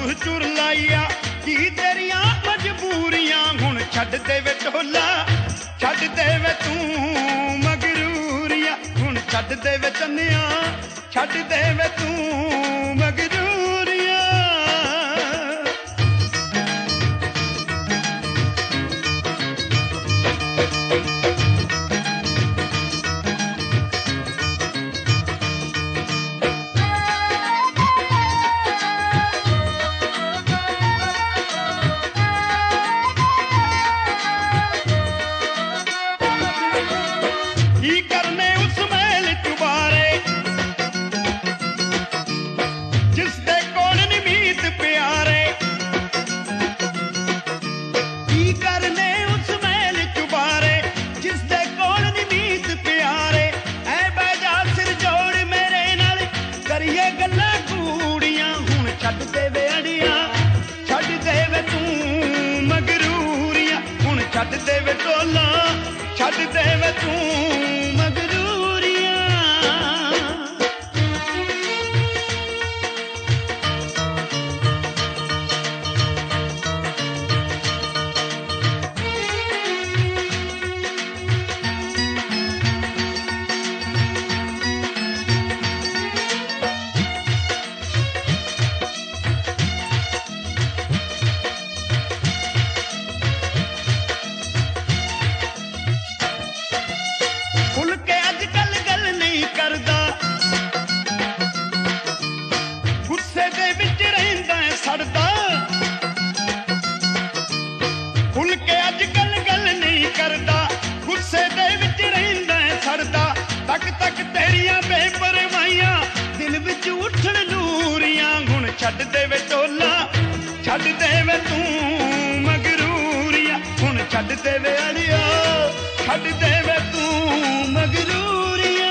चूर चूर लाइया की तेरिया मजबूरियां हुण छड्ड दे वे ढोला छड्ड दे वे तू मगरूरियां हुण छड्ड दे वे चन्निया छड्ड दे वे तू मगरूरियां छड्ड दे वे अड़िया छड्ड दे वे तू मगरूरिया हुण छड्ड दे वे ढोला छड्ड दे वे तू मगरूरिया छड्ड दे वे ढोला छड्ड दे वे तू मगरूरिया हुण छड्ड दे वे अड़िया छड्ड दे वे तू मगरूरिया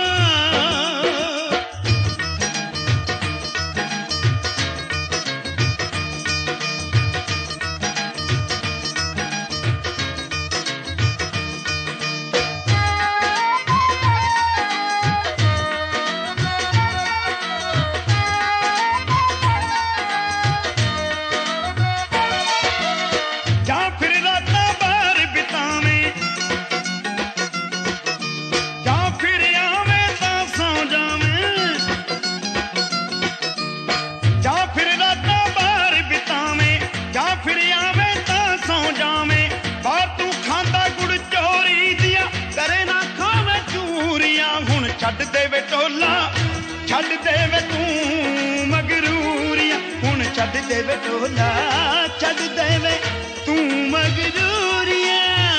छड्ड दे वे ढोला छड्ड दे वे तू मगरूरिया हुण छड्ड दे वे ढोला छड्ड दे वे तू मगरूरिया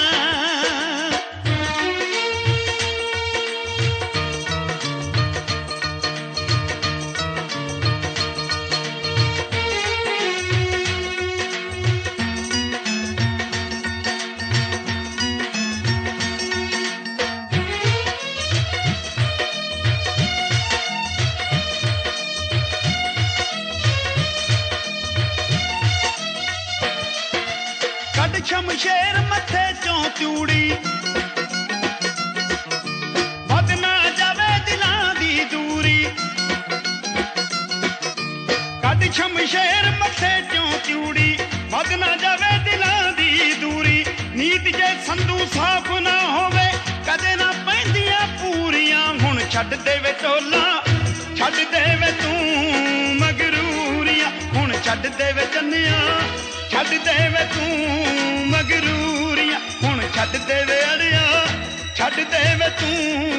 शमशेर मथे चों चूड़ी वध ना जावे दिलां दी दूरी कद शमशेर मथे चों चूड़ी वध ना जावे दिलां दी दूरी नीत जे संधू साफ ना होवे कदे ना पैंदियां पूरियां हुण छड्ड दे वे ढोला छड्ड दे वे तू मगरूरिया हुण छड्ड दे वे चन्निया छड्ड दे वे तू मगरूरिया हुण छड्ड दे वे अड़िया छड्ड दे वे तू